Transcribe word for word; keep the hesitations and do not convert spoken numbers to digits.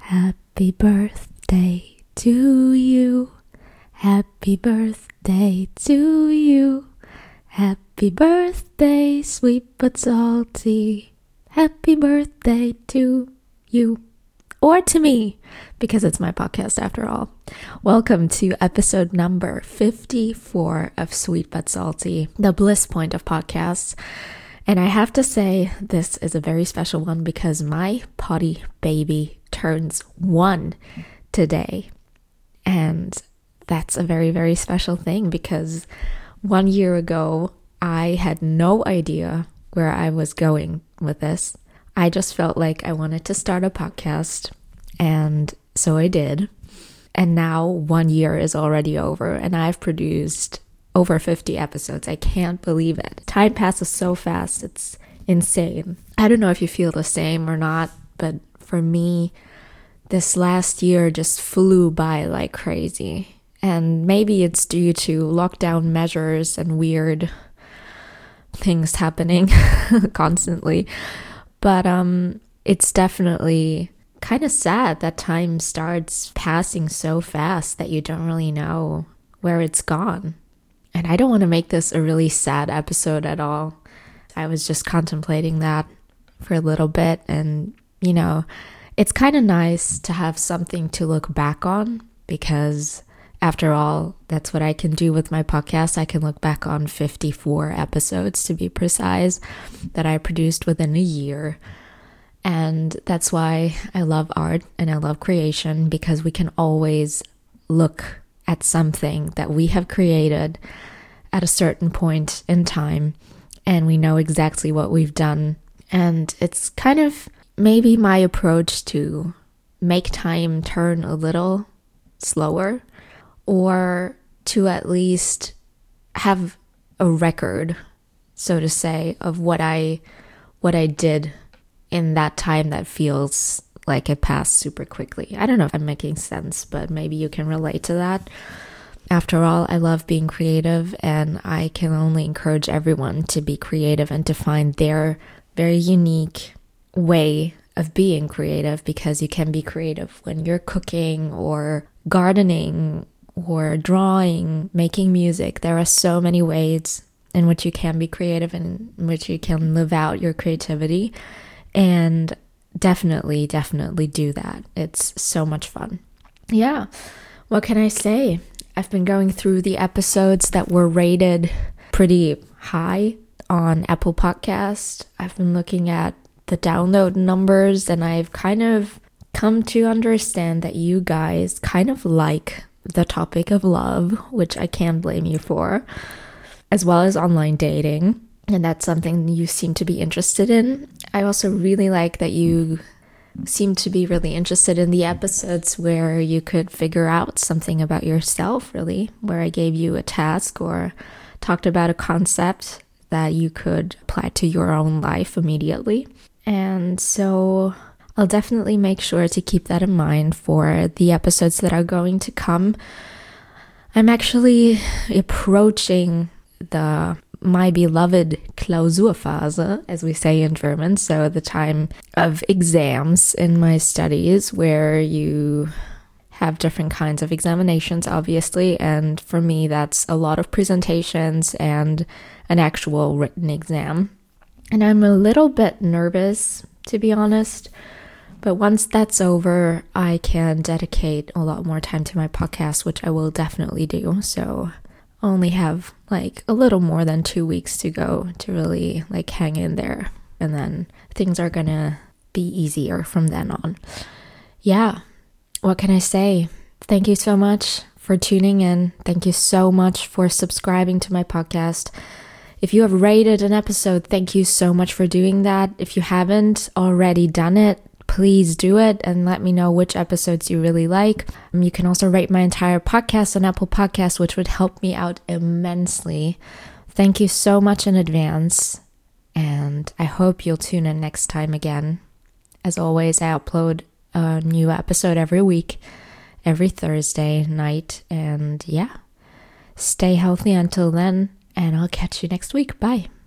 Happy birthday to you. Happy birthday to you. Happy birthday, sweet but salty. Happy birthday to you. Or to me, because it's my podcast after all. Welcome to episode number fifty-four of Sweet But Salty, the bliss point of podcasts. And I have to say, this is a very special one because my potty baby turns one today. And that's a very, very special thing because one year ago, I had no idea where I was going with this. I just felt like I wanted to start a podcast, and so I did. And now one year is already over, and I've produced over fifty episodes. I can't believe it. Time passes so fast. It's insane. I don't know if you feel the same or not, but for me, this last year just flew by like crazy. And maybe it's due to lockdown measures and weird things happening constantly. But um, it's definitely kind of sad that time starts passing so fast that you don't really know where it's gone. And I don't want to make this a really sad episode at all. I was just contemplating that for a little bit. And, you know, it's kind of nice to have something to look back on because, after all, that's what I can do with my podcast. I can look back on fifty-four episodes, to be precise, that I produced within a year. And that's why I love art and I love creation, because we can always look at something that we have created at a certain point in time, and we know exactly what we've done. And it's kind of maybe my approach to make time turn a little slower, or to at least have a record, so to say, of what I what I did in that time that feels like it passed super quickly. I don't know if I'm making sense, but maybe you can relate to that. After all, I love being creative, and I can only encourage everyone to be creative and to find their very unique way of being creative, because you can be creative when you're cooking or gardening or drawing, making music. There are so many ways in which you can be creative and in which you can live out your creativity. And definitely, definitely do that. It's so much fun. Yeah, what can I say? I've been going through the episodes that were rated pretty high on Apple Podcast. I've been looking at the download numbers, and I've kind of come to understand that you guys kind of like the topic of love, which I can't blame you for, as well as online dating. And that's something you seem to be interested in. I also really like that you seem to be really interested in the episodes where you could figure out something about yourself, really, where I gave you a task or talked about a concept that you could apply to your own life immediately. And so I'll definitely make sure to keep that in mind for the episodes that are going to come. I'm actually approaching the my beloved Klausurphase, as we say in German, so the time of exams in my studies, where you have different kinds of examinations, obviously, and for me that's a lot of presentations and an actual written exam. And I'm a little bit nervous, to be honest, but once that's over, I can dedicate a lot more time to my podcast, which I will definitely do. So only have like a little more than two weeks to go to really like hang in there, and then things are gonna be easier from then on. Yeah, what can I say? Thank you so much for tuning in. Thank you so much for subscribing to my podcast. If you have rated an episode, thank you so much for doing that. If you haven't already done it, please do it and let me know which episodes you really like. Um, you can also rate my entire podcast on Apple Podcasts, which would help me out immensely. Thank you so much in advance, and I hope you'll tune in next time again. As always, I upload a new episode every week, every Thursday night, and yeah, stay healthy until then, and I'll catch you next week. Bye.